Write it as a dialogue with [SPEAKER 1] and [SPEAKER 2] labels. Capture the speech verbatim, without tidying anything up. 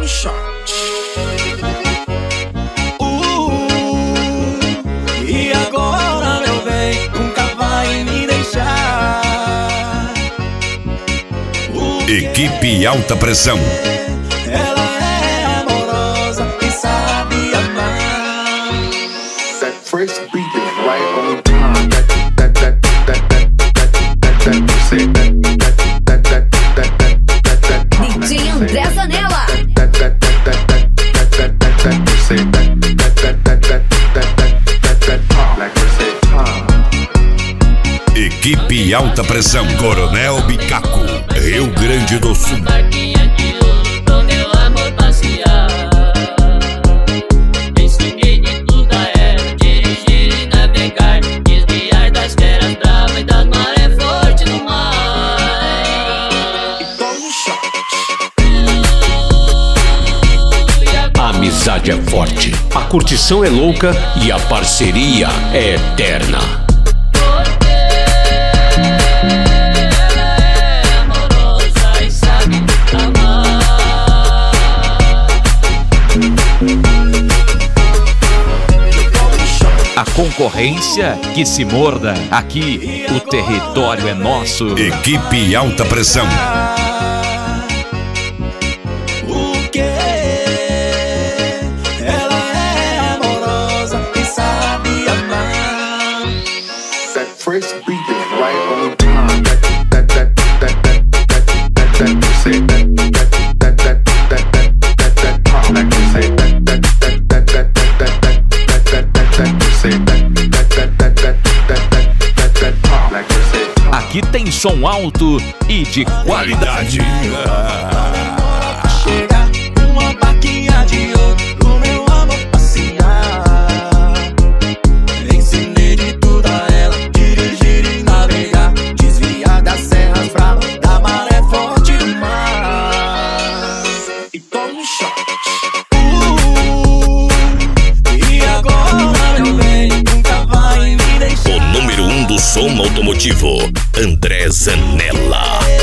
[SPEAKER 1] um shot. Uh, e agora, meu bem, nunca vai me deixar. Uh,
[SPEAKER 2] Equipe Alta Pressão.
[SPEAKER 1] Ela é amorosa e sabe amar.
[SPEAKER 3] That first beat is right on time. That that that that that that that that you say that that that that that that that that
[SPEAKER 4] D J André Zanella.
[SPEAKER 3] that that that that that that that that you say that that that that that that that that that like you say ah.
[SPEAKER 2] Equipe Alta Pressão. Coronel Bicaco, Rio Grande do Sul.
[SPEAKER 5] Barquinha de ouro pro meu amor passear. Ensinei de tudo a ela, dirigir e navegar, desviar das feras bravas e das marés fortes no mar.
[SPEAKER 1] E toma um shot.
[SPEAKER 6] A amizade é forte, a curtição é louca e a parceria é eterna.
[SPEAKER 7] A concorrência que se morda. Aqui o território é nosso.
[SPEAKER 2] Equipe Alta Pressão.
[SPEAKER 1] O que? Ela é amorosa e sabe amar.
[SPEAKER 3] That first beat is right on time. That that that that that that that you say that that that that that that that that like you say that that that that that that that that that you say that that that that that that that that like you say.
[SPEAKER 7] Aqui tem som alto e de qualidade.
[SPEAKER 1] Chega uma barquinha de ouro pro meu amor passear. Ensinei de tudo a ela, dirigir e navegar, desviar das serras bravas, da maré forte do mar. E toma um shot. Uh, e agora, meu bem, nunca vai me deixar.
[SPEAKER 2] O número um do som automotivo, André Zanella.